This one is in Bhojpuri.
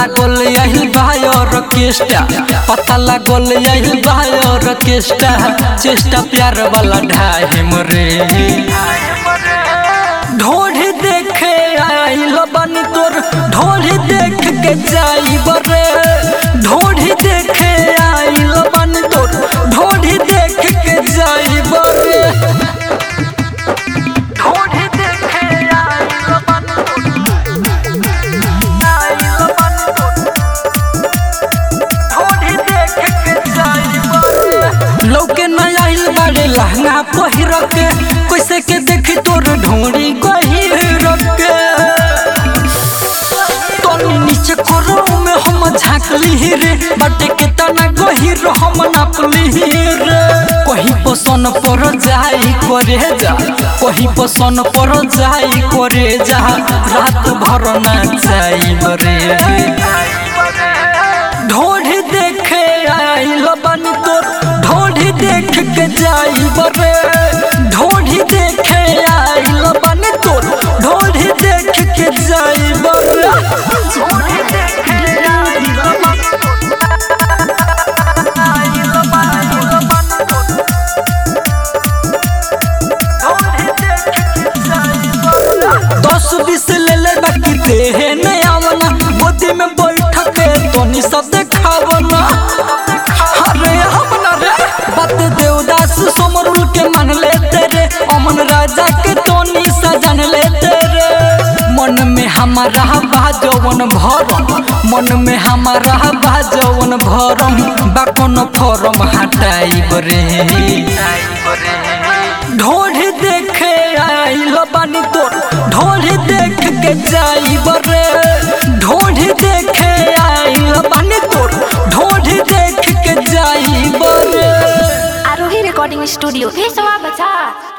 लागल यही बायर केस्टा, पता लागल यही बायर केस्टा, चेष्टा प्यार वाला ढाई मरे। ढोढ़ी देखे आइल बानी तोर, ढोढ़ी देख के जाई बरे। ढोढ़ी देखे आइल बानी तोर, ढोढ़ी देख के जाई बरे। ढोढ़ी देखे आइल बानी तोर, आइल बानी तोर, ढोढ़ी देख के जाई बरे। लौके न आइल बाड़े लहंगा पहिर के, कैसे के देखी तोर ढोढ़ी गहिर के। तनी नीचे करो में हम झाँकली रे, बाटे के तना गहिर हम नापली रे। कहीं पसन पर जाई करे जा, कहीं पसन पर जाई करे जा, रात भर ना जाई रे। ढोढ़ी देखे आइल बानी तोर, ढोढ़ी देख के जाई बरे। ढोढ़ी देखे आइल बानी तोर, ढोढ़ी देख के जाई बरे। ढोढ़ी देखे आइल बानी तोर, आइल बानी तोर, ढोढ़ी देख के जाई बरे। 10-20 ले ले बाकी देहे नहीं आवना, गोदी में बैठ के तोनी सब देखावना। अरे हमना रे बात देवदास सोमरुल के मन लेते रे, अमन राजा के तोनी सजन लेते रे। मन में हमारा बाजवन भरम, मन में हमारा बाजवन भरम, बाकन फॉर्म हटाई बरे। ढोढ़ी देखे आइल बानी तोर, ढोढ़ी देख के जाई बरे। ढोढ़ी देखे आइल बानी तोर, ढोढ़ी देख के जाई बरे। आरोही रिकॉर्डिंग स्टूडियो, भेसवा बचा।